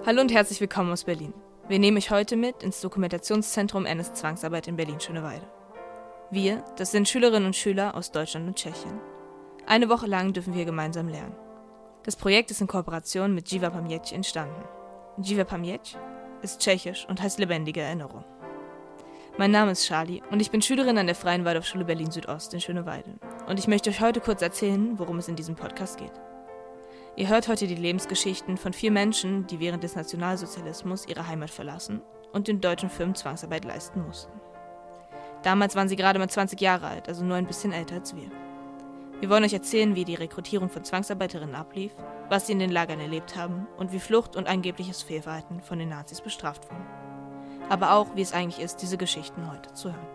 Hallo und herzlich willkommen aus Berlin. Wir nehmen euch heute mit ins Dokumentationszentrum NS-Zwangsarbeit in Berlin-Schöneweide. Wir, das sind Schülerinnen und Schüler aus Deutschland und Tschechien. Eine Woche lang dürfen wir gemeinsam lernen. Das Projekt ist in Kooperation mit Živa paměť entstanden. Živa paměť ist tschechisch und heißt lebendige Erinnerung. Mein Name ist Charlie und ich bin Schülerin an der Freien Waldorfschule Berlin-Südost in Schöneweide. Und ich möchte euch heute kurz erzählen, worum es in diesem Podcast geht. Ihr hört heute die Lebensgeschichten von 4 Menschen, die während des Nationalsozialismus ihre Heimat verlassen und den deutschen Firmen Zwangsarbeit leisten mussten. Damals waren sie gerade mal 20 Jahre alt, also nur ein bisschen älter als wir. Wir wollen euch erzählen, wie die Rekrutierung von Zwangsarbeiterinnen ablief, was sie in den Lagern erlebt haben und wie Flucht und angebliches Fehlverhalten von den Nazis bestraft wurden. Aber auch, wie es eigentlich ist, diese Geschichten heute zu hören.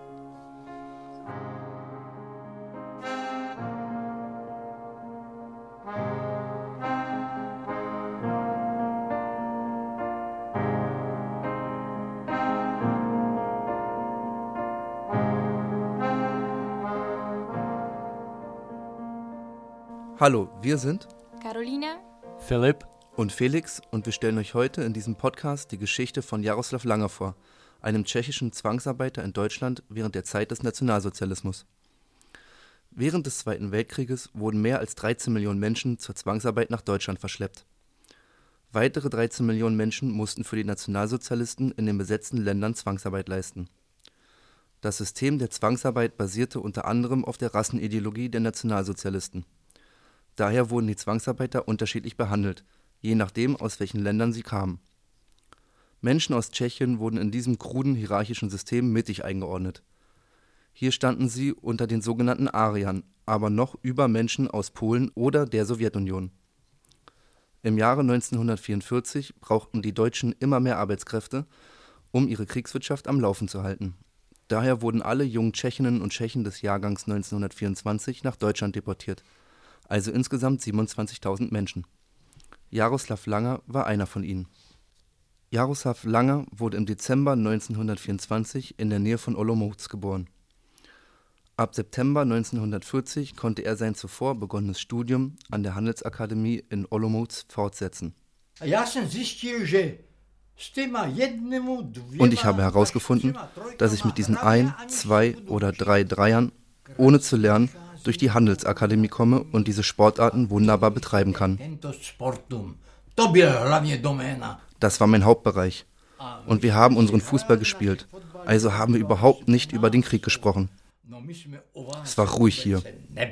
Hallo, wir sind Carolina, Philipp und Felix und wir stellen euch heute in diesem Podcast die Geschichte von Jaroslav Langer vor, einem tschechischen Zwangsarbeiter in Deutschland während der Zeit des Nationalsozialismus. Während des Zweiten Weltkrieges wurden mehr als 13 Millionen Menschen zur Zwangsarbeit nach Deutschland verschleppt. Weitere 13 Millionen Menschen mussten für die Nationalsozialisten in den besetzten Ländern Zwangsarbeit leisten. Das System der Zwangsarbeit basierte unter anderem auf der Rassenideologie der Nationalsozialisten. Daher wurden die Zwangsarbeiter unterschiedlich behandelt, je nachdem, aus welchen Ländern sie kamen. Menschen aus Tschechien wurden in diesem kruden hierarchischen System mittig eingeordnet. Hier standen sie unter den sogenannten Ariern, aber noch über Menschen aus Polen oder der Sowjetunion. Im Jahre 1944 brauchten die Deutschen immer mehr Arbeitskräfte, um ihre Kriegswirtschaft am Laufen zu halten. Daher wurden alle jungen Tschechinnen und Tschechen des Jahrgangs 1924 nach Deutschland deportiert. Also insgesamt 27.000 Menschen. Jaroslav Langer war einer von ihnen. Jaroslav Langer wurde im Dezember 1924 in der Nähe von Olomouc geboren. Ab September 1940 konnte er sein zuvor begonnenes Studium an der Handelsakademie in Olomouc fortsetzen. Und ich habe herausgefunden, dass ich mit diesen 1, 2 oder 3 Dreiern, ohne zu lernen, durch die Handelsakademie komme und diese Sportarten wunderbar betreiben kann. Das war mein Hauptbereich. Und wir haben unseren Fußball gespielt. Also haben wir überhaupt nicht über den Krieg gesprochen. Es war ruhig hier.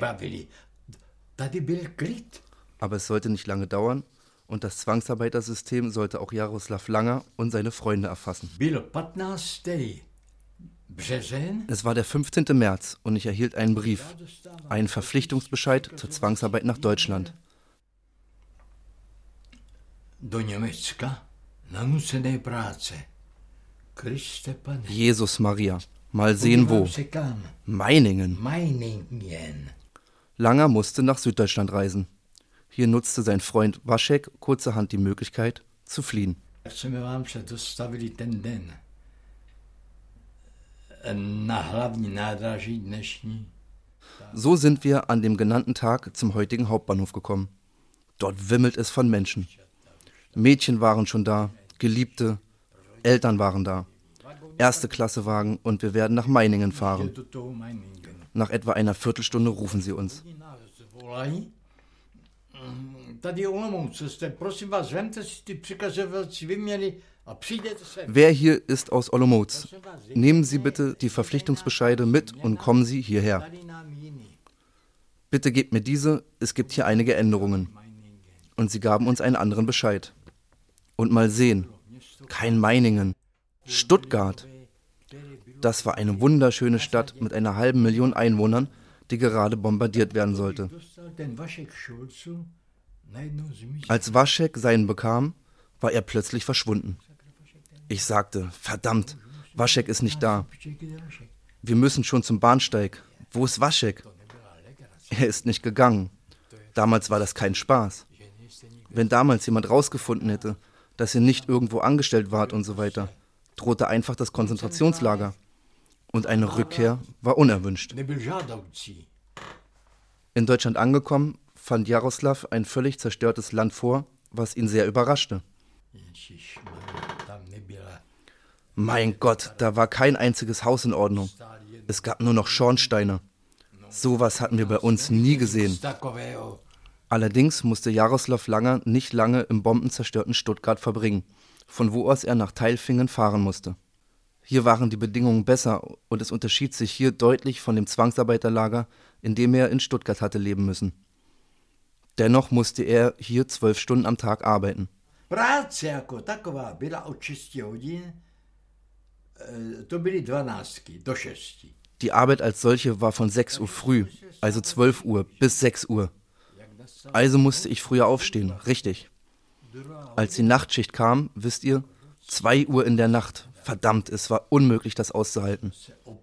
Aber es sollte nicht lange dauern und das Zwangsarbeitersystem sollte auch Jaroslav Langer und seine Freunde erfassen. Es war der 15. März und ich erhielt einen Brief, einen Verpflichtungsbescheid zur Zwangsarbeit nach Deutschland. Jesus Maria, mal sehen wo. Meiningen. Langer musste nach Süddeutschland reisen. Hier nutzte sein Freund Vašek kurzerhand die Möglichkeit, zu fliehen. So sind wir an dem genannten Tag zum heutigen Hauptbahnhof gekommen. Dort wimmelt es von Menschen. Mädchen waren schon da, Geliebte, Eltern waren da. Erste-Klasse-Wagen und wir werden nach Meiningen fahren. Nach etwa einer Viertelstunde rufen sie uns. Wer hier ist aus Olomouc? Nehmen Sie bitte die Verpflichtungsbescheide mit und kommen Sie hierher. Bitte gebt mir diese, es gibt hier einige Änderungen. Und sie gaben uns einen anderen Bescheid. Und mal sehen, kein Meiningen, Stuttgart. Das war eine wunderschöne Stadt mit einer halben Million Einwohnern, die gerade bombardiert werden sollte. Als Vašek seinen bekam, war er plötzlich verschwunden. Ich sagte, verdammt, Vašek ist nicht da. Wir müssen schon zum Bahnsteig. Wo ist Vašek? Er ist nicht gegangen. Damals war das kein Spaß. Wenn damals jemand rausgefunden hätte, dass ihr nicht irgendwo angestellt wart und so weiter, drohte einfach das Konzentrationslager. Und eine Rückkehr war unerwünscht. In Deutschland angekommen, fand Jaroslav ein völlig zerstörtes Land vor, was ihn sehr überraschte. Mein Gott, da war kein einziges Haus in Ordnung. Es gab nur noch Schornsteine. Sowas hatten wir bei uns nie gesehen. Allerdings musste Jaroslav Langer nicht lange im bombenzerstörten Stuttgart verbringen, von wo aus er nach Tailfingen fahren musste. Hier waren die Bedingungen besser und es unterschied sich hier deutlich von dem Zwangsarbeiterlager, in dem er in Stuttgart hatte leben müssen. Dennoch musste er hier 12 Stunden am Tag arbeiten. Práce jako taková byla od 6 hodin, to byly 12 do 6. Die Arbeit als solche war von 6 Uhr früh, also 12 Uhr, bis 6 Uhr. Also musste ich früher aufstehen, richtig. Als die Nachtschicht kam, wisst ihr, 2 Uhr in der Nacht. Verdammt, es war unmöglich, das auszuhalten.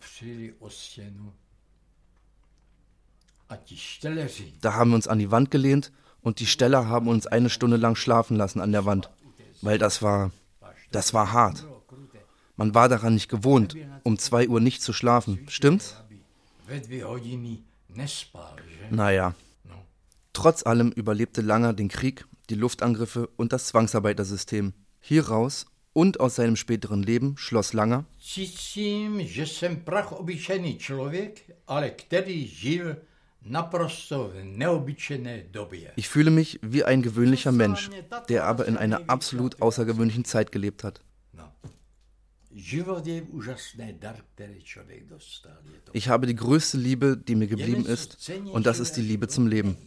Da haben wir uns an die Wand gelehnt und die Steller haben uns 1 Stunde lang schlafen lassen an der Wand, weil das war hart. Man war daran nicht gewohnt, um 2 Uhr nicht zu schlafen, stimmt's? Naja. Trotz allem überlebte Langer den Krieg, die Luftangriffe und das Zwangsarbeitersystem. Hieraus und aus seinem späteren Leben schloss Langer: Cítím, že jsem prachobyčejný člověk, ale který žil naprosto v neobyčejné době. Ich fühle mich wie ein gewöhnlicher Mensch, der aber in einer absolut außergewöhnlichen Zeit gelebt hat. Ich habe die größte Liebe, die mir geblieben ist, und das ist die Liebe zum Leben.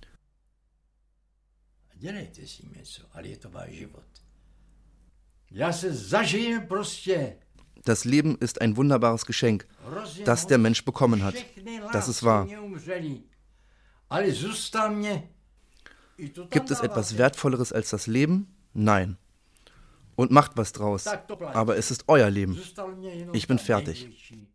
Das Leben ist ein wunderbares Geschenk, das der Mensch bekommen hat. Das ist wahr. Gibt es etwas Wertvolleres als das Leben? Nein. Und macht was draus. Aber es ist euer Leben. Ich bin fertig.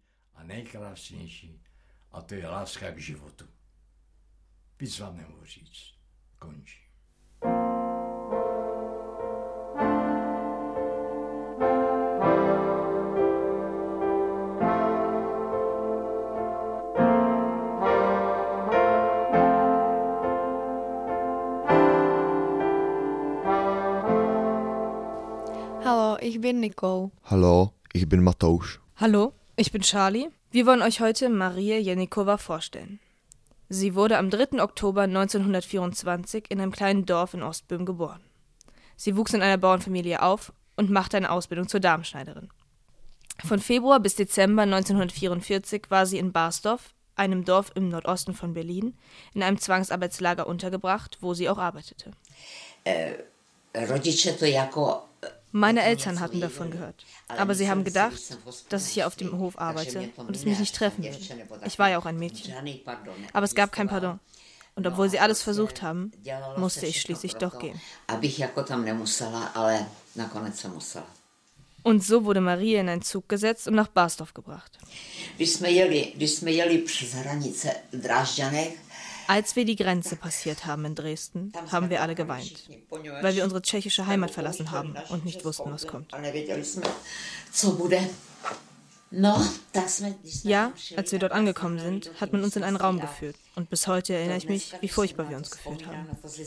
Hallo, ich bin Nicole. Hallo, ich bin Mateusz. Hallo, ich bin Charlie. Wir wollen euch heute Maria Jenikowa vorstellen. Sie wurde am 3. Oktober 1924 in einem kleinen Dorf in Ostböhmen geboren. Sie wuchs in einer Bauernfamilie auf und machte eine Ausbildung zur Damenschneiderin. Von Februar bis Dezember 1944 war sie in Barsdorf, einem Dorf im Nordosten von Berlin, in einem Zwangsarbeitslager untergebracht, wo sie auch arbeitete. Meine Eltern hatten davon gehört, aber sie haben gedacht, dass ich hier auf dem Hof arbeite und es mich nicht treffen würde. Ich war ja auch ein Mädchen. Aber es gab kein Pardon. Und obwohl sie alles versucht haben, musste ich schließlich doch gehen. Und so wurde Maria in einen Zug gesetzt und nach Barsdorf gebracht. Als wir die Grenze passiert haben in Dresden, haben wir alle geweint, weil wir unsere tschechische Heimat verlassen haben und nicht wussten, was kommt. Ja, als wir dort angekommen sind, hat man uns in einen Raum geführt. Und bis heute erinnere ich mich, wie furchtbar wir uns gefühlt haben.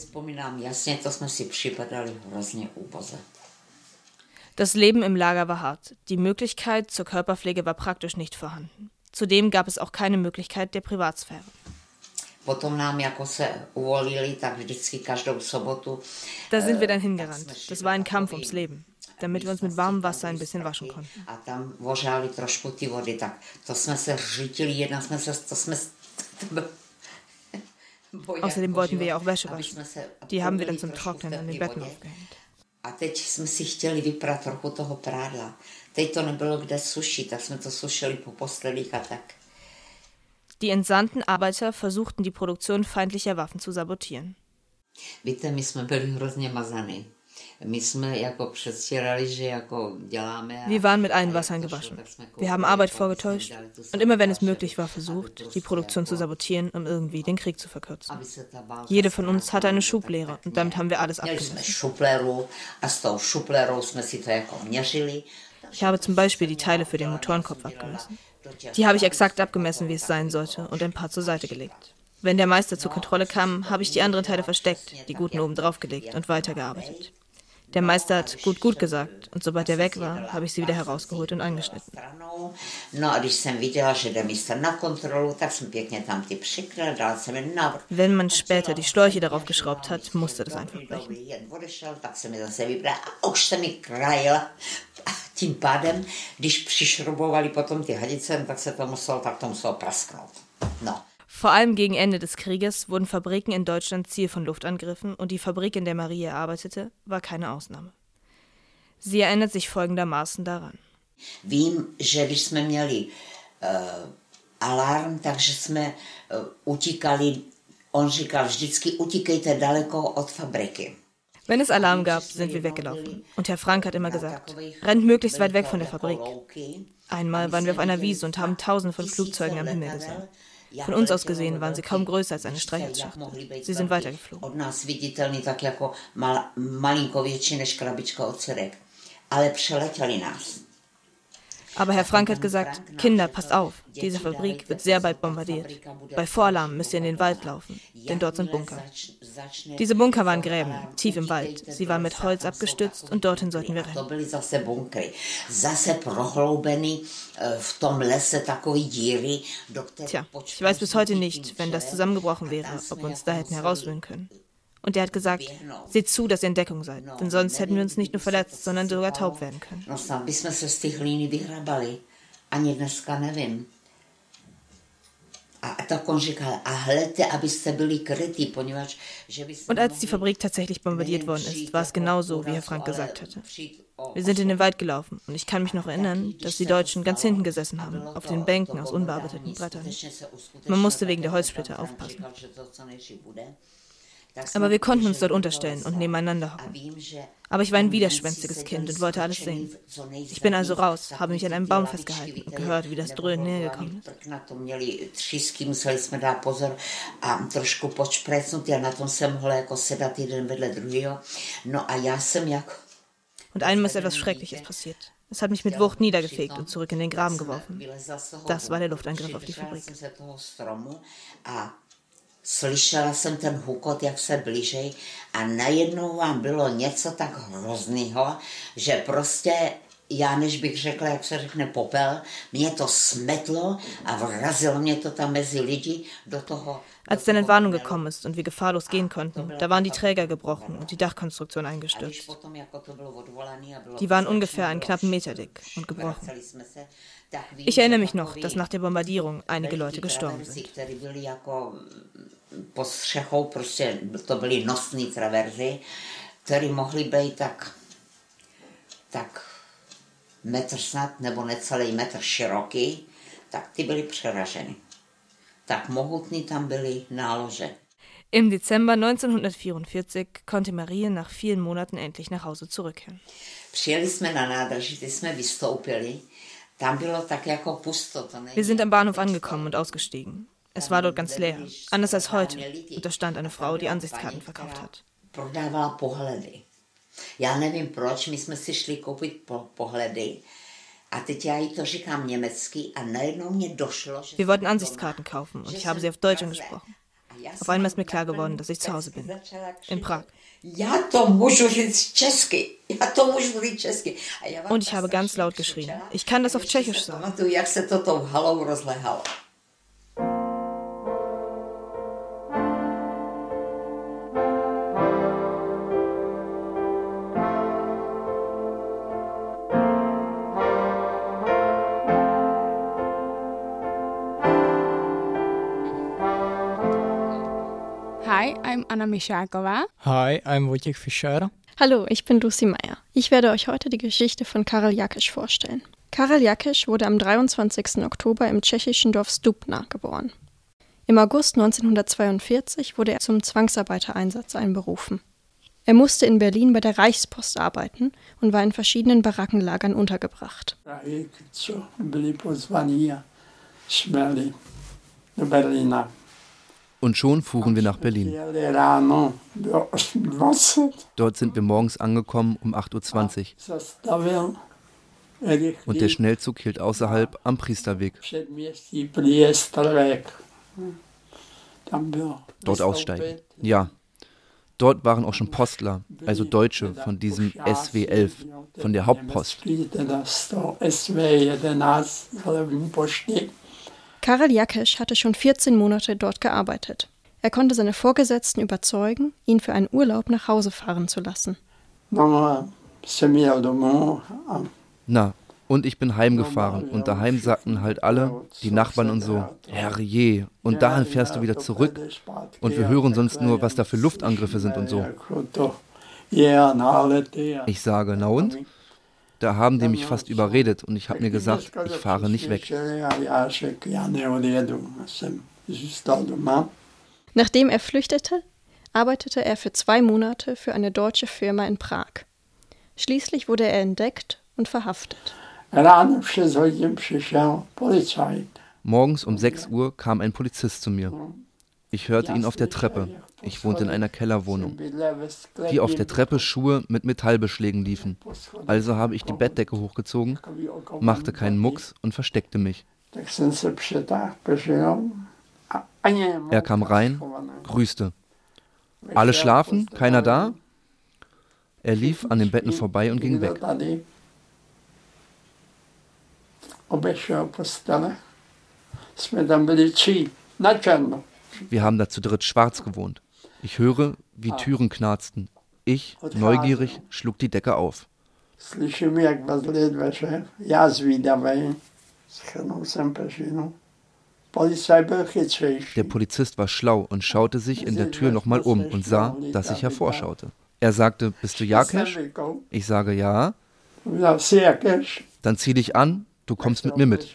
Das Leben im Lager war hart. Die Möglichkeit zur Körperpflege war praktisch nicht vorhanden. Zudem gab es auch keine Möglichkeit der Privatsphäre. Da sind wir dann hingerannt. Das war ein Kampf ums Leben, damit wir uns mit warmem Wasser ein bisschen waschen konnten. Außerdem wollten wir ja auch Wäsche waschen. Die haben wir dann zum Trocknen an den Betten aufgehängt. Die entsandten Arbeiter versuchten, die Produktion feindlicher Waffen zu sabotieren. Wir waren mit allen Wassern gewaschen. Wir haben Arbeit vorgetäuscht und immer wenn es möglich war, versucht, die Produktion zu sabotieren, um irgendwie den Krieg zu verkürzen. Jede von uns hatte eine Schublehre und damit haben wir alles abgemessen. Ich habe zum Beispiel die Teile für den Motorenkopf abgemessen. Die habe ich exakt abgemessen, wie es sein sollte, und ein paar zur Seite gelegt. Wenn der Meister zur Kontrolle kam, habe ich die anderen Teile versteckt, die guten oben drauf gelegt und weitergearbeitet. Der Meister hat gut gesagt und sobald er weg war, habe ich sie wieder herausgeholt und angeschnitten. Wenn man später die Schläuche darauf geschraubt hat, musste das einfach brechen. Tím pádem, když přišrubovali potom ty hadice, tak se to muselo prasknout. No. Vor allem gegen Ende des Krieges wurden Fabriken in Deutschland Ziel von Luftangriffen und die Fabrik, in der Marie arbeitete, war keine Ausnahme. Sie erinnert sich folgendermaßen daran. Vím, že když jsme měli alarm, takže jsme utíkali, on říkal vždycky utíkejte daleko od fabriky. Wenn es Alarm gab, sind wir weggelaufen. Und Herr Frank hat immer gesagt, rennt möglichst weit weg von der Fabrik. Einmal waren wir auf einer Wiese und haben Tausende von Flugzeugen am Himmel gesehen. Von uns aus gesehen waren sie kaum größer als eine Streichholzschachtel. Sie sind weitergeflogen. Od nás viditelný tak jako malinko větší než krabička od syrek. Ale přeletěli nás. Aber Herr Frank hat gesagt, Kinder, passt auf, diese Fabrik wird sehr bald bombardiert. Bei Voralarm müsst ihr in den Wald laufen, denn dort sind Bunker. Diese Bunker waren Gräben, tief im Wald. Sie waren mit Holz abgestützt und dorthin sollten wir rennen. Tja, ich weiß bis heute nicht, wenn das zusammengebrochen wäre, ob wir uns da hätten herausholen können. Und er hat gesagt, seht zu, dass ihr in Deckung seid, denn sonst hätten wir uns nicht nur verletzt, sondern sogar taub werden können. Und als die Fabrik tatsächlich bombardiert worden ist, war es genauso, wie Herr Frank gesagt hatte. Wir sind in den Wald gelaufen und ich kann mich noch erinnern, dass die Deutschen ganz hinten gesessen haben, auf den Bänken aus unbearbeiteten Brettern. Man musste wegen der Holzsplitter aufpassen. Aber wir konnten uns dort unterstellen und nebeneinander hocken. Aber ich war ein widerspenstiges Kind und wollte alles sehen. Ich bin also raus, habe mich an einem Baum festgehalten und gehört, wie das Dröhnen näher gekommen ist. Und einmal ist etwas Schreckliches passiert. Es hat mich mit Wucht niedergefegt und zurück in den Graben geworfen. Das war der Luftangriff auf die Fabrik. Slyšela jsem ten hukot, jak se blížej a najednou vám bylo něco tak hroznýho, že prostě já, než bych řekla, jak se řekne popel, mě to smetlo a vrazilo mě to tam mezi lidi do toho. Als die Entwarnung gekommen ist und wir gefahrlos gehen konnten, da waren die Träger gebrochen und die Dachkonstruktion eingestürzt. Die waren ungefähr einen knappen Meter dick und gebrochen. Ich erinnere mich noch, dass nach der Bombardierung einige Leute gestorben sind. Pod střechou prostě to byly nosní traverzy, které mohly být tak metr snad nebo necelý metr široký, tak ty byly přeraženy. Tak mohutný tam byly nálože. Im Dezember 1944 konnte Marie nach vielen Monaten endlich nach Hause zurückkehren. Přijeli jsme na nádraží, ty jsme vystoupili. Tam bylo tak jako pusto. Wir sind am Bahnhof angekommen und ausgestiegen. Es war dort ganz leer, anders als heute. Und da stand eine Frau, die Ansichtskarten verkauft hat. Prodávala pohledy. Já nevím proč, my jsme si šli koupit pohledy. A teď já jí to říkám německy a najednou mě došlo, že... Wir wollten Ansichtskarten kaufen und ich habe sie auf Deutsch angesprochen. Auf einmal ist mir klar geworden, dass ich zu Hause bin. In Prag. Já to můžu říct česky. Und ich habe ganz laut geschrien. Ich kann das auf Tschechisch sagen. Pamatuju, jak se to tou halou rozlehalo. Hi, I'm Anna Mischakova. Hi, I'm Wojciech Fischer. Hallo, ich bin Lucy Meyer. Ich werde euch heute die Geschichte von Karel Jakeš vorstellen. Karel Jakeš wurde am 23. Oktober im tschechischen Dorf Stupna geboren. Im August 1942 wurde er zum Zwangsarbeitereinsatz einberufen. Er musste in Berlin bei der Reichspost arbeiten und war in verschiedenen Barackenlagern untergebracht. Und schon fuhren wir nach Berlin. Dort sind wir morgens angekommen um 8:20 Uhr. Und der Schnellzug hielt außerhalb am Priesterweg. Dort aussteigen. Ja, Dort waren auch schon Postler, also Deutsche von diesem SW11, von der Hauptpost. Karel Jakeš hatte schon 14 Monate dort gearbeitet. Er konnte seine Vorgesetzten überzeugen, ihn für einen Urlaub nach Hause fahren zu lassen. Na, und ich bin heimgefahren und daheim sagten halt alle, die Nachbarn und so, herrje, und dahin fährst du wieder zurück und wir hören sonst nur, was da für Luftangriffe sind und so. Ich sage, na und? Da haben die mich fast überredet und ich habe mir gesagt, ich fahre nicht weg. Nachdem er flüchtete, arbeitete er für 2 Monate für eine deutsche Firma in Prag. Schließlich wurde er entdeckt und verhaftet. Morgens um 6 Uhr kam ein Polizist zu mir. Ich hörte ihn auf der Treppe. Ich wohnte in einer Kellerwohnung. Wie auf der Treppe Schuhe mit Metallbeschlägen liefen. Also habe ich die Bettdecke hochgezogen, machte keinen Mucks und versteckte mich. Er kam rein, grüßte. Alle schlafen? Keiner da? Er lief an den Betten vorbei und ging weg. Wir haben da zu dritt schwarz gewohnt. Ich höre, wie Türen knarzten. Ich, neugierig, schlug die Decke auf. Der Polizist war schlau und schaute sich in der Tür nochmal um und sah, dass ich hervorschaute. Er sagte, bist du Jakeš? Ich sage, ja. Dann zieh dich an, du kommst mit mir mit.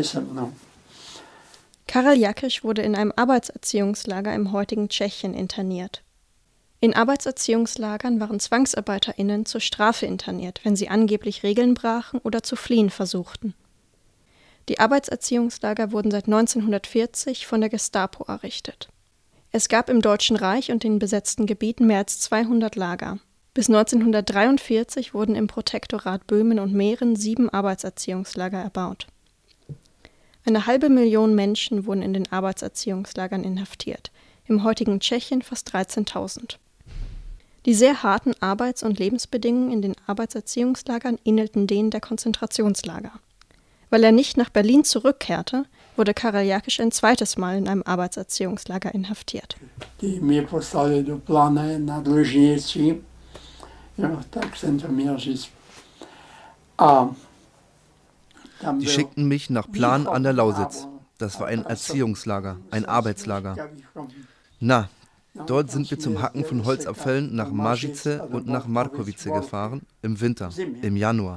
Karel Jakeš wurde in einem Arbeitserziehungslager im heutigen Tschechien interniert. In Arbeitserziehungslagern waren ZwangsarbeiterInnen zur Strafe interniert, wenn sie angeblich Regeln brachen oder zu fliehen versuchten. Die Arbeitserziehungslager wurden seit 1940 von der Gestapo errichtet. Es gab im Deutschen Reich und den besetzten Gebieten mehr als 200 Lager. Bis 1943 wurden im Protektorat Böhmen und Mähren 7 Arbeitserziehungslager erbaut. 500.000 Menschen wurden in den Arbeitserziehungslagern inhaftiert, im heutigen Tschechien fast 13.000. Die sehr harten Arbeits- und Lebensbedingungen in den Arbeitserziehungslagern ähnelten denen der Konzentrationslager. Weil er nicht nach Berlin zurückkehrte, wurde Karel Jakeš ein zweites Mal in einem Arbeitserziehungslager inhaftiert. Die mir poslali do Plane na Dlužnici, ja, tak jsem to měl říct. Die schickten mich nach Plan an der Lausitz. Das war ein Erziehungslager, ein Arbeitslager. Na, dort sind wir zum Hacken von Holzabfällen nach Maržice und nach Markovice gefahren, im Winter, im Januar.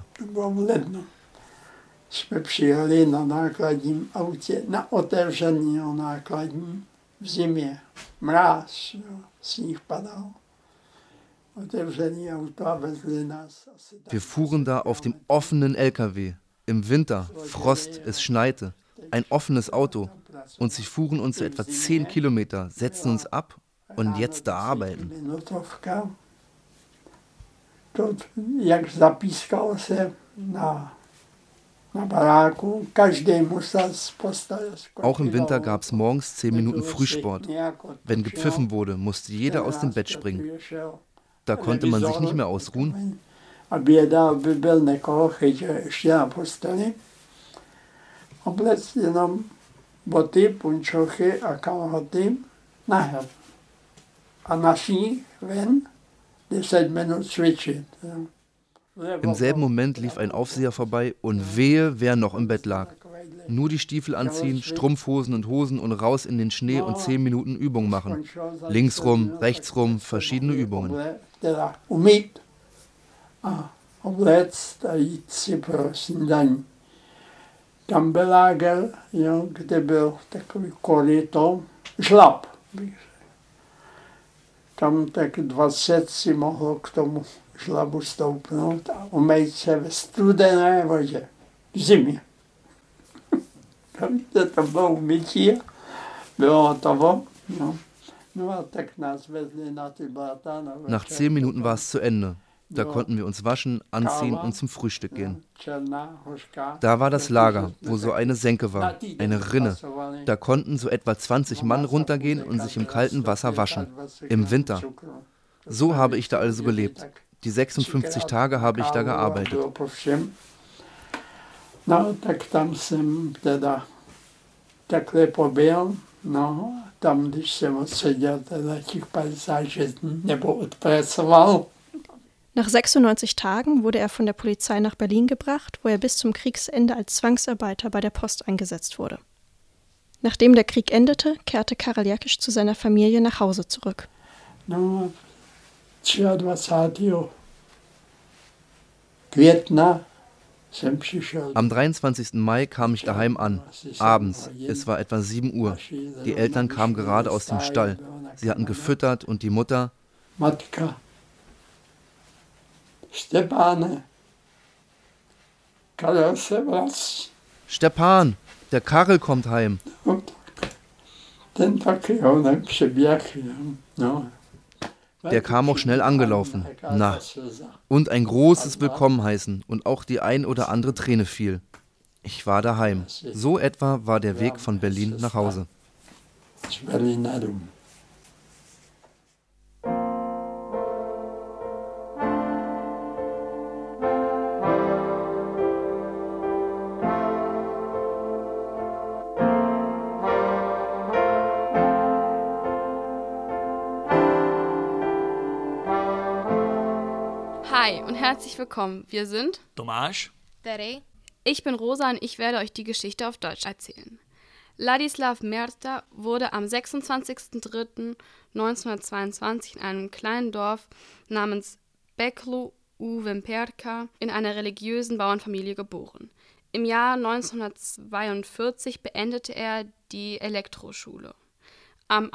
Jsme přijeli na nákladním autě, na otevřeného nákladní v zimě. Mráz, sníh padal. Otevřený auto a vezli nás. Wir fuhren da auf dem offenen LKW. Im Winter, Frost, es schneite. Ein offenes Auto. Und sie fuhren uns so etwa 10 Kilometer, setzten uns ab und jetzt da arbeiten. Dort, jak zapískalo se na Auch im Winter gab es morgens 10 Minuten Frühsport. Wenn gepfiffen wurde, musste jeder aus dem Bett springen. Da konnte man sich nicht mehr ausruhen. Im selben Moment lief ein Aufseher vorbei und wehe, wer noch im Bett lag. Nur die Stiefel anziehen, Strumpfhosen und Hosen und raus in den Schnee und 10 Minuten Übung machen. Links rum, rechts rum, verschiedene Übungen. Tam byl láger, kde byl takový koryto, žlab. Tam tak 20 si mohlo k tomu žlabu stoupnout a umýt se ve studené vodě v zimě. Tam to bylo umytí, bylo hotovo. No a tak nás vezli na ty blata. Nach 10 Minuten war es zu Ende. Da konnten wir uns waschen, anziehen und zum Frühstück gehen. Da war das Lager, wo so eine Senke war, eine Rinne. Da konnten so etwa 20 Mann runtergehen und sich im kalten Wasser waschen. Im Winter. So habe ich da also gelebt. Die 56 Tage habe ich da gearbeitet. No, tak tam jsem teda takhle pobyl, no, tam, když jsem odseděl teda těch 56 dní, nebo odpracoval. Nach 96 Tagen wurde er von der Polizei nach Berlin gebracht, wo er bis zum Kriegsende als Zwangsarbeiter bei der Post eingesetzt wurde. Nachdem der Krieg endete, kehrte Karel Jakisch zu seiner Familie nach Hause zurück. No, 23. května jsem přišel. Am 23. Mai kam ich daheim an, abends, es war etwa 7 Uhr. Die Eltern kamen gerade aus dem Stall. Sie hatten gefüttert und die Mutter... Matka, Stepane, Karel se vrací. Stepan, der Karel kommt heim. Ten taky honem přeběh, no. Der kam auch schnell angelaufen. Na, und ein großes Willkommen heißen und auch die ein oder andere Träne fiel. Ich war daheim. So etwa war der Weg von Berlin nach Hause. Hi und herzlich willkommen. Wir sind Tomáš, Terry. Ich bin Rosa und ich werde euch die Geschichte auf Deutsch erzählen. Ladislav Merta wurde am 26.03.1922 in einem kleinen Dorf namens Beklu u Vimperka in einer religiösen Bauernfamilie geboren. Im Jahr 1942 beendete er die Elektroschule. Am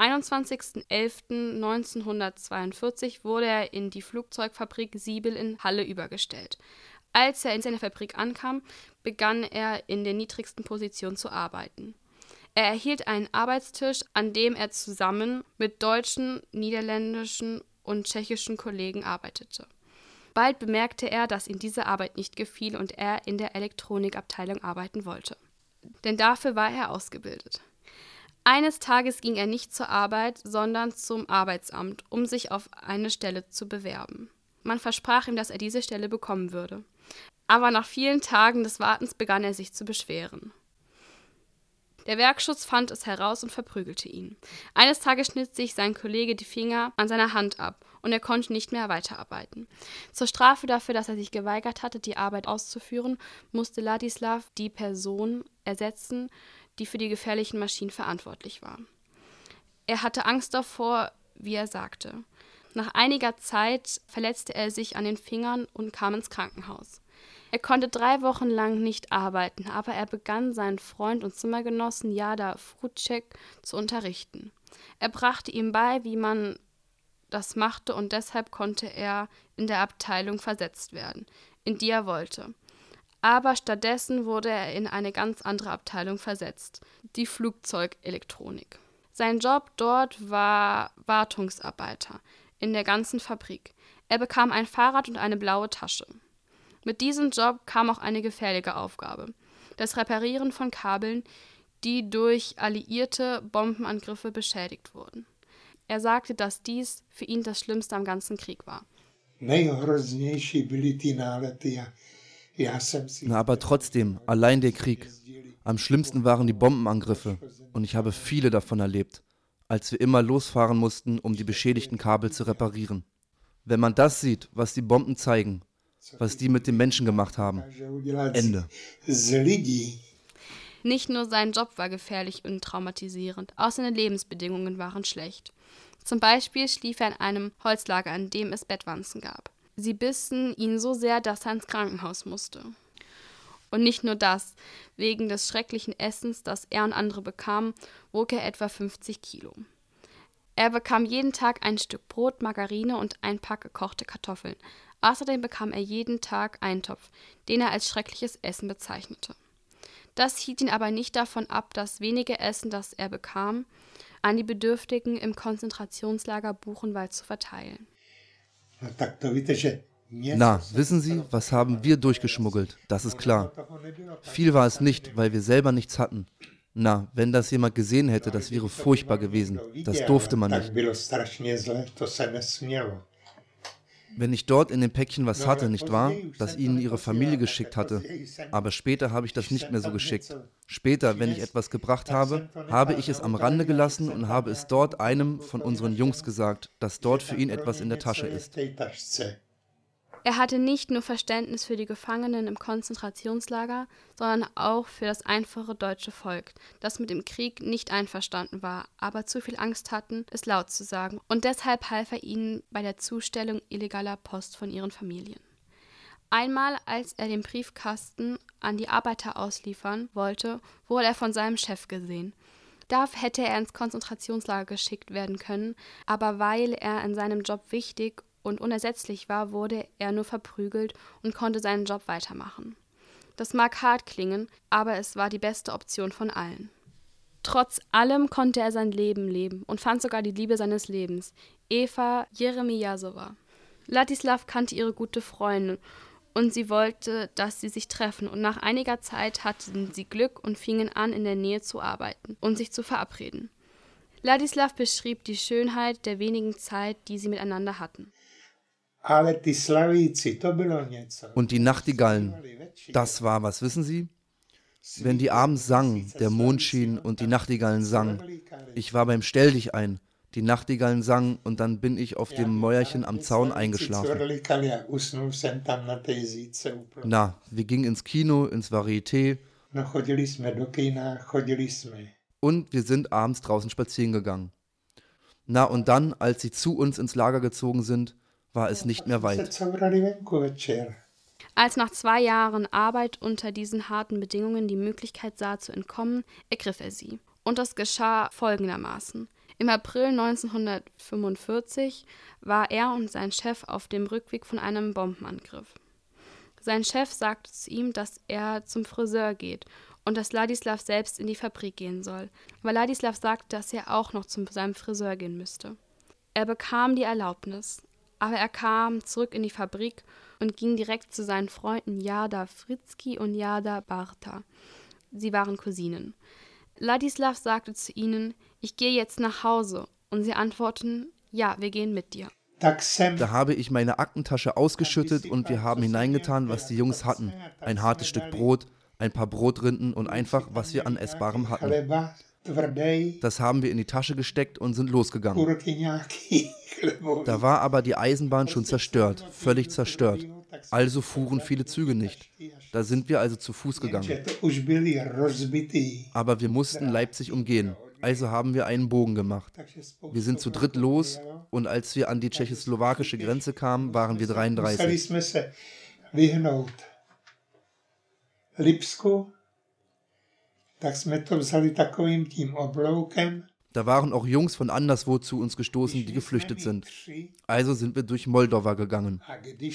21.11.1942 wurde er in die Flugzeugfabrik Siebel in Halle übergestellt. Als er in seiner Fabrik ankam, begann er in der niedrigsten Position zu arbeiten. Er erhielt einen Arbeitstisch, an dem er zusammen mit deutschen, niederländischen und tschechischen Kollegen arbeitete. Bald bemerkte er, dass ihm diese Arbeit nicht gefiel und er in der Elektronikabteilung arbeiten wollte. Denn dafür war er ausgebildet. Eines Tages ging er nicht zur Arbeit, sondern zum Arbeitsamt, um sich auf eine Stelle zu bewerben. Man versprach ihm, dass er diese Stelle bekommen würde. Aber nach vielen Tagen des Wartens begann er sich zu beschweren. Der Werkschutz fand es heraus und verprügelte ihn. Eines Tages schnitt sich sein Kollege die Finger an seiner Hand ab und er konnte nicht mehr weiterarbeiten. Zur Strafe dafür, dass er sich geweigert hatte, die Arbeit auszuführen, musste Ladislav die Person ersetzen, die für die gefährlichen Maschinen verantwortlich war. Er hatte Angst davor, wie er sagte. Nach einiger Zeit verletzte er sich an den Fingern und kam ins Krankenhaus. Er konnte 3 Wochen lang nicht arbeiten, aber er begann, seinen Freund und Zimmergenossen Jada Frucek zu unterrichten. Er brachte ihm bei, wie man das machte, und deshalb konnte er in der Abteilung versetzt werden, in die er wollte. Aber stattdessen wurde er in eine ganz andere Abteilung versetzt, die Flugzeugelektronik. Sein Job dort war Wartungsarbeiter in der ganzen Fabrik. Er bekam ein Fahrrad und eine blaue Tasche. Mit diesem Job kam auch eine gefährliche Aufgabe: das Reparieren von Kabeln, die durch alliierte Bombenangriffe beschädigt wurden. Er sagte, dass dies für ihn das Schlimmste am ganzen Krieg war. Na, aber trotzdem, allein der Krieg. Am schlimmsten waren die Bombenangriffe und ich habe viele davon erlebt, als wir immer losfahren mussten, um die beschädigten Kabel zu reparieren. Wenn man das sieht, was die Bomben zeigen, was die mit den Menschen gemacht haben, Ende. Nicht nur sein Job war gefährlich und traumatisierend, auch seine Lebensbedingungen waren schlecht. Zum Beispiel schlief er in einem Holzlager, an dem es Bettwanzen gab. Sie bissen ihn so sehr, dass er ins Krankenhaus musste. Und nicht nur das, wegen des schrecklichen Essens, das er und andere bekamen, wog er etwa 50 Kilo. Er bekam jeden Tag ein Stück Brot, Margarine und ein Pack gekochte Kartoffeln. Außerdem bekam er jeden Tag einen Topf, den er als schreckliches Essen bezeichnete. Das hielt ihn aber nicht davon ab, das wenige Essen, das er bekam, an die Bedürftigen im Konzentrationslager Buchenwald zu verteilen. Na, wissen Sie, was haben wir durchgeschmuggelt? Das ist klar. Viel war es nicht, weil wir selber nichts hatten. Na, wenn das jemand gesehen hätte, das wäre furchtbar gewesen. Das durfte man nicht. Wenn ich dort in dem Päckchen was hatte, nicht wahr, das ihnen ihre Familie geschickt hatte. Aber später habe ich das nicht mehr so geschickt. Später, wenn ich etwas gebracht habe, habe ich es am Rande gelassen und habe es dort einem von unseren Jungs gesagt, dass dort für ihn etwas in der Tasche ist. Er hatte nicht nur Verständnis für die Gefangenen im Konzentrationslager, sondern auch für das einfache deutsche Volk, das mit dem Krieg nicht einverstanden war, aber zu viel Angst hatten, es laut zu sagen, und deshalb half er ihnen bei der Zustellung illegaler Post von ihren Familien. Einmal, als er den Briefkasten an die Arbeiter ausliefern wollte, wurde er von seinem Chef gesehen. Dafür hätte er ins Konzentrationslager geschickt werden können, aber weil er in seinem Job wichtig und unersetzlich war, wurde er nur verprügelt und konnte seinen Job weitermachen. Das mag hart klingen, aber es war die beste Option von allen. Trotz allem konnte er sein Leben leben und fand sogar die Liebe seines Lebens, Eva Jeremiasowa. Ladislav kannte ihre gute Freundin und sie wollte, dass sie sich treffen, und nach einiger Zeit hatten sie Glück und fingen an, in der Nähe zu arbeiten und sich zu verabreden. Ladislav beschrieb die Schönheit der wenigen Zeit, die sie miteinander hatten. Und die Nachtigallen, das war was, wissen Sie? Wenn die abends sangen, der Mond schien und die Nachtigallen sangen. Ich war beim Stell dich ein, die Nachtigallen sangen und dann bin ich auf dem Mäuerchen am Zaun eingeschlafen. Na, wir gingen ins Kino, ins Varieté und wir sind abends draußen spazieren gegangen. Na und dann, als sie zu uns ins Lager gezogen sind, war es nicht mehr weit. Als nach 2 Jahren Arbeit unter diesen harten Bedingungen die Möglichkeit sah, zu entkommen, ergriff er sie. Und das geschah folgendermaßen. Im April 1945 war er und sein Chef auf dem Rückweg von einem Bombenangriff. Sein Chef sagte zu ihm, dass er zum Friseur geht und dass Ladislav selbst in die Fabrik gehen soll, weil Ladislav sagte, dass er auch noch zu seinem Friseur gehen müsste. Er bekam die Erlaubnis, aber er kam zurück in die Fabrik und ging direkt zu seinen Freunden Jada Fritzky und Jada Barta. Sie waren Cousinen. Ladislav sagte zu ihnen, ich gehe jetzt nach Hause, und sie antworteten, ja, wir gehen mit dir. Da habe ich meine Aktentasche ausgeschüttet und wir haben hineingetan, was die Jungs hatten. Ein hartes Stück Brot, ein paar Brotrinden und einfach, was wir an Essbarem hatten. Das haben wir in die Tasche gesteckt und sind losgegangen. Da war aber die Eisenbahn schon zerstört, völlig zerstört. Also fuhren viele Züge nicht. Da sind wir also zu Fuß gegangen. Aber wir mussten Leipzig umgehen, also haben wir einen Bogen gemacht. Wir sind zu dritt los und als wir an die tschechoslowakische Grenze kamen, waren wir 33. Da waren auch Jungs von anderswo zu uns gestoßen, die geflüchtet sind. Also sind wir durch Moldova gegangen.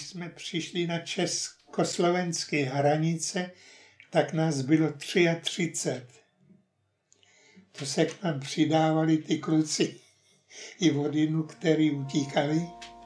To se k nám přidávali ty kluci i od jednu, který utíkali.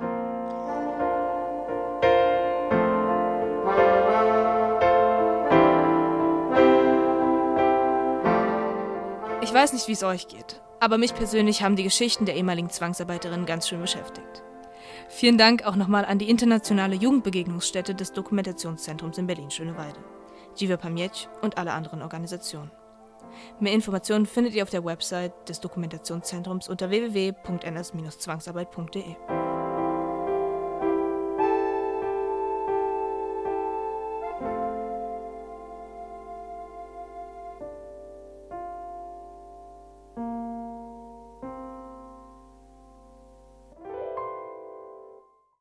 Ich weiß nicht, wie es euch geht, aber mich persönlich haben die Geschichten der ehemaligen Zwangsarbeiterinnen ganz schön beschäftigt. Vielen Dank auch nochmal an die internationale Jugendbegegnungsstätte des Dokumentationszentrums in Berlin-Schöneweide, Dziwe Pamięć und alle anderen Organisationen. Mehr Informationen findet ihr auf der Website des Dokumentationszentrums unter www.ns-zwangsarbeit.de.